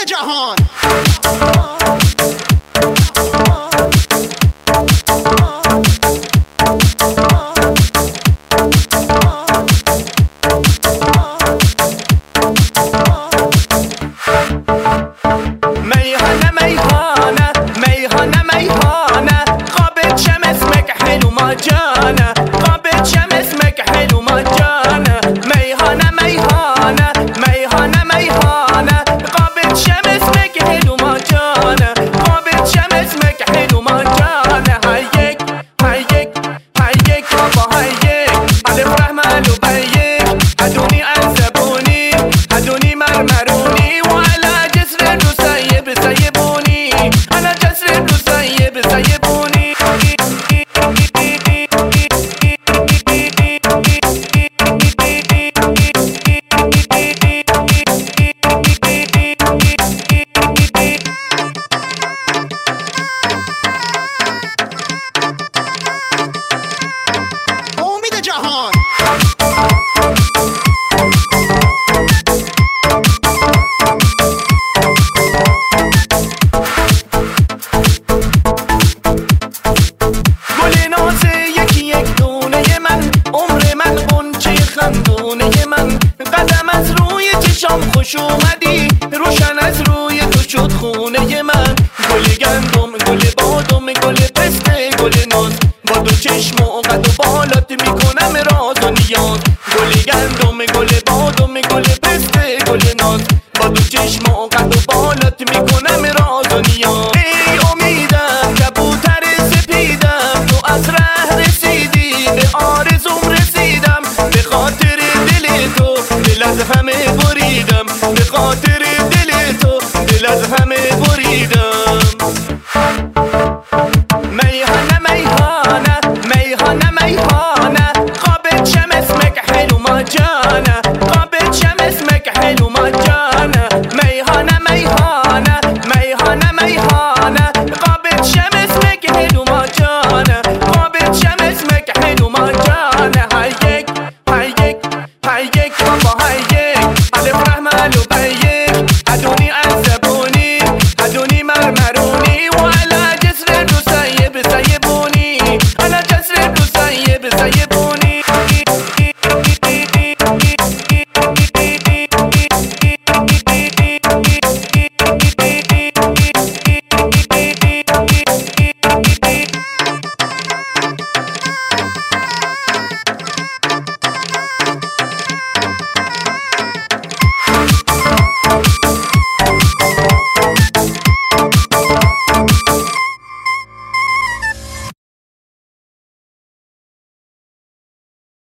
جهان. میهانه میهانه میهانه میهانه قابل شم اسمك حلو ما جانه قابل شم اسمك حلو ما جانه میهانه میهانه میهانه میهانه قابل شم اسمك حلو ما جانه قابل شم اسمك حلو ما جانه هيك هيك هيك بابا هيك الف رحمة لو بيك هدوني عذبوني هدوني مرمروني وعلى جسر الرسيب سيبوني على جسر الرسيب سيبوني امید جهان. گل ناز یکی یک دونه من عمر من غنچه خندونه من قدم از روی چشام خوش اومدی روشن از روی تو شد خونه من گل گندم گل بادم گل پسته گل ناز با دو چشم و قد و بالات میکنم راز و نیاز گل گندم گل بادم گل پسته گل ناز با دو چشم و قد و بالات میکنم راز و نیاز ای امیدم کبوتر سپیدم تو از ره رسیدی به آرزوم رسیدم به خاطر دل تو دل از همه بریدم به خاطر دل تو دل از همه بریدم میهانه میهانه میهانه میهانه قابل شم اسمك حلو ما جانه قابل شم اسمك حلو ما جانه میهانه میهانه میهانه میهانه قابل شم اسمك حلو ما جانه قابل شم اسمك حلو ما جانه هيك هيك هيك بابا هيك الف رحمة لو بيك